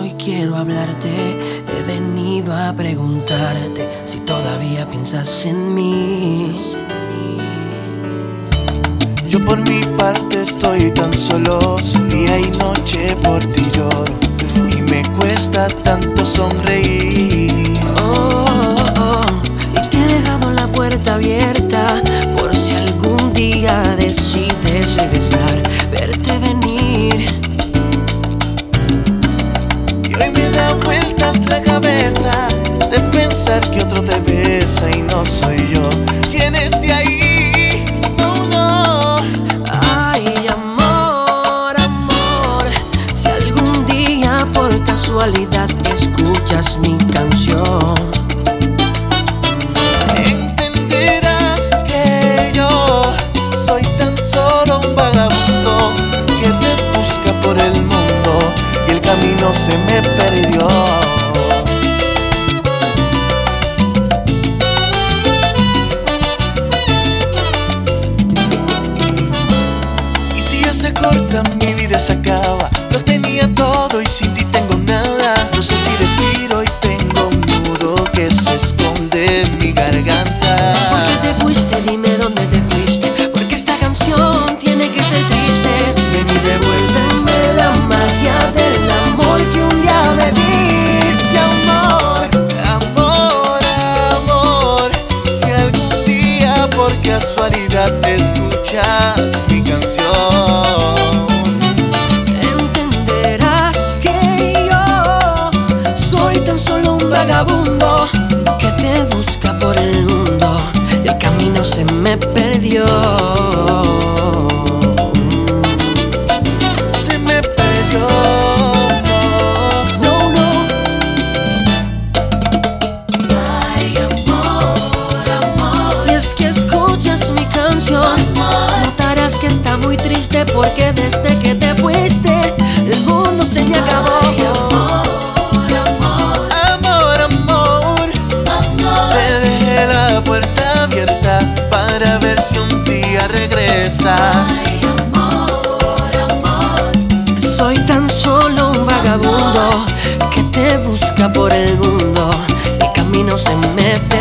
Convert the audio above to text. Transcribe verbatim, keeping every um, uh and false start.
hoy quiero hablarte. He venido a preguntarte si todavía piensas en mí. Yo por mi parte estoy tan solo, día y noche por ti lloro, y me cuesta tanto sonreír. Oh, oh, oh. Y te he dejado la puerta abierta por si algún día decides regresar, verte venir. Y hoy me da vueltas la cabeza de pensar que otro te besa y no soy yo quien esté ahí. No, no. Ay, amor, amor, si algún día por casualidad escuchas mi canción, entenderás que yo soy tan solo un vagabundo que te busca por el mundo y el camino se me perdió. Mis días se cortan, mi vida se acaba. Lo tenía todo y sin ti tengo nada. No sé si respiro y tengo un nudo que se esconde en mi garganta. ¿por qué te fuiste? Dime dónde te fuiste, porque esta canción tiene que ser triste. Ven y devuélveme la magia del amor que un día me diste, amor. Amor, amor, si algún día por casualidad escuchas mi canción, Entenderás que yo soy tan solo un vagabundo que te busca por el mundo y el camino se me perdió. se me perdió. No, no. Ay, amor, amor, Si es que escuchas mi canción, notarás que está muy triste porque desde que te fuiste el mundo se me acabó. amor, Amor, amor, amor, te dejé la puerta abierta para ver si un día regresas. ay, amor, amor, Soy tan solo un vagabundo que te busca por el mundo. El camino se me